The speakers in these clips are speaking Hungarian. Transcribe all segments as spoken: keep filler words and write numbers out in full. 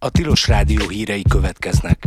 A Tilos Rádió hírei következnek.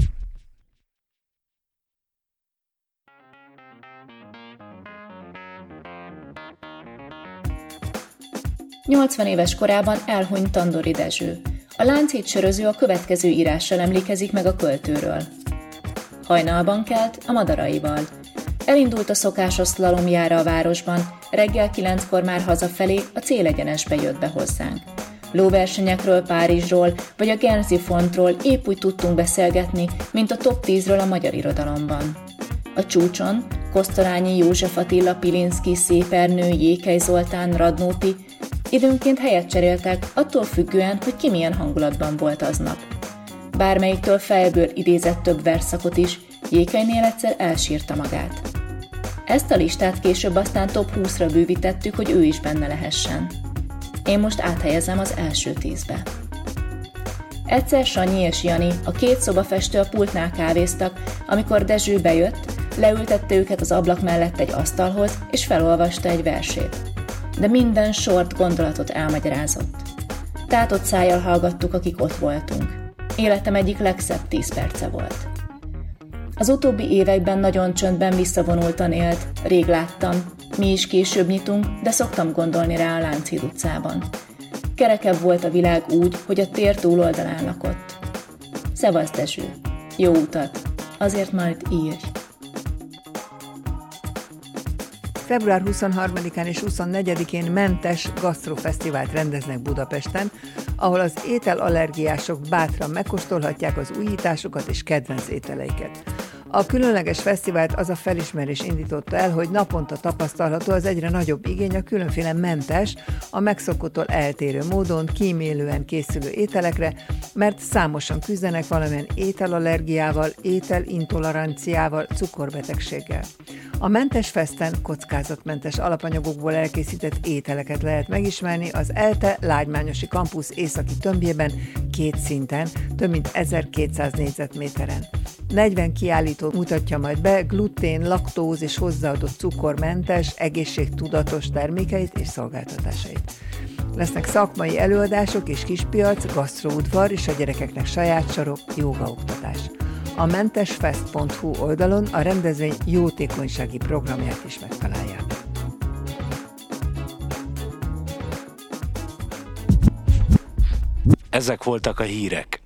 nyolcvan éves korában elhunyt Tandori Dezső. A Lánchíd söröző a következő írással emlékezik meg a költőről. Hajnalban kelt a madaraival. Elindult a szokásos szlalomjára a városban, reggel kilenckor már hazafelé a célegyenesbe jött be hozzánk. Lóversenyekről, Párizsról vagy a Genzi Fontról épp úgy tudtunk beszélgetni, mint a top tízről a magyar irodalomban. A csúcson Kosztolányi József Attila, Pilinszky, Szépernő, Jékely Zoltán, Radnóti időnként helyet cseréltek, attól függően, hogy ki milyen hangulatban volt aznap. Bármelyiktől fejből idézett több versszakot is, Jékelynél egyszer elsírta magát. Ezt a listát később aztán top húszra bővítettük, hogy ő is benne lehessen. Én most áthelyezem az első tízbe. Egyszer Sanyi és Jani, a két szobafestő a pultnál kávéztak, amikor Dezső bejött, leültette őket az ablak mellett egy asztalhoz, és felolvasta egy versét. De minden sort, gondolatot elmagyarázott. Tátott szájjal hallgattuk, akik ott voltunk. Életem egyik legszebb tíz perce volt. Az utóbbi években nagyon csöndben visszavonultan élt, rég láttam, mi is később nyitunk, de szoktam gondolni rá a Lánchíd utcában. Kerekebb volt a világ úgy, hogy a tér túloldalán lakott. Szevasz Dezső, jó utat, azért majd írj. február huszonharmadikán és huszonnegyedikén mentes gasztrofesztivált rendeznek Budapesten, ahol az ételallergiások bátran megkóstolhatják az újításokat és kedvenc ételeiket. A különleges fesztivált az a felismerés indította el, hogy naponta tapasztalható az egyre nagyobb igény a különféle mentes, a megszokottól eltérő módon, kímélően készülő ételekre, mert számosan küzdenek valamilyen ételallergiával, ételintoleranciával, cukorbetegséggel. A Mentes Festen kockázatmentes alapanyagokból elkészített ételeket lehet megismerni az ELTE Lágymányosi Kampusz északi tömbjében két szinten, több mint ezerkétszáz négyzetméteren. negyven kiállító mutatja majd be glutén, laktóz és hozzáadott cukormentes, egészségtudatos termékeit és szolgáltatásait. Lesznek szakmai előadások és kispiac, gasztroudvar és a gyerekeknek saját sarok, jógaoktatás. A mentesfest pont hu oldalon a rendezvény jótékonysági programját is megtalálják. Ezek voltak a hírek.